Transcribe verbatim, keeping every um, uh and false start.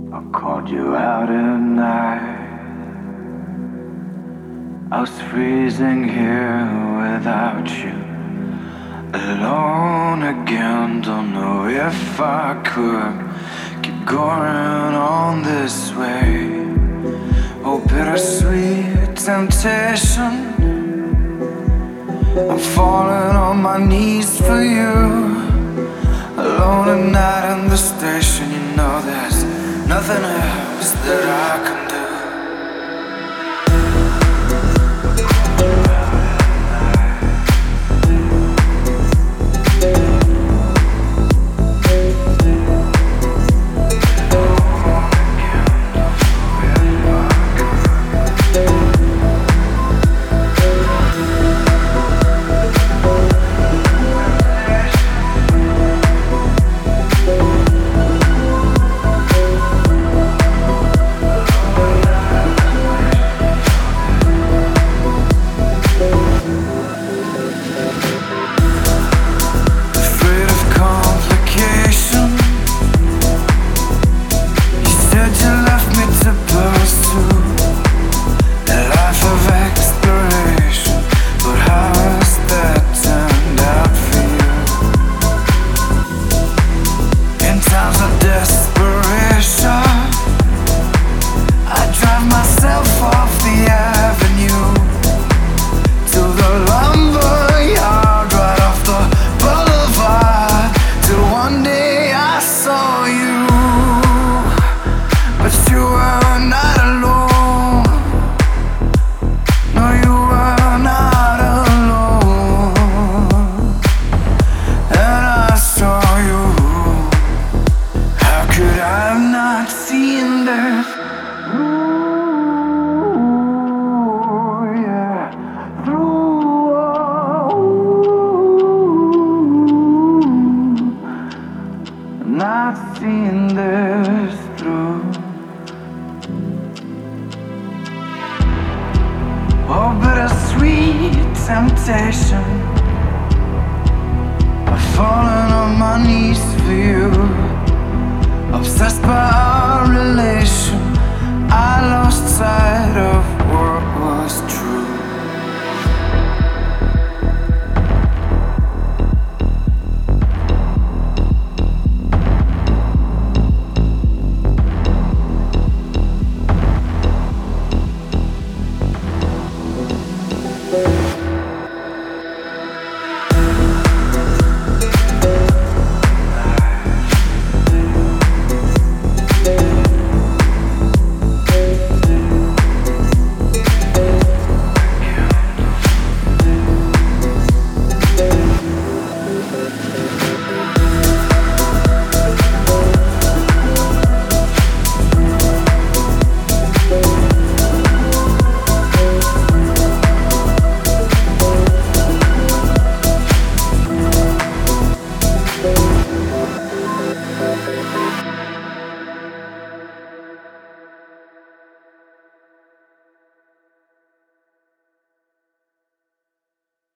I called you out at night. I was freezing here without you, alone again. Don't know if I could keep going on this way. Oh, bittersweet temptation, I'm falling on my knees for you. Alone at night in the station, you know there's nothing else that I can do. Not seeing this through. Oh, bittersweet temptation, I've fallen on my knees for you. Obsessed by our relation, I lost sight of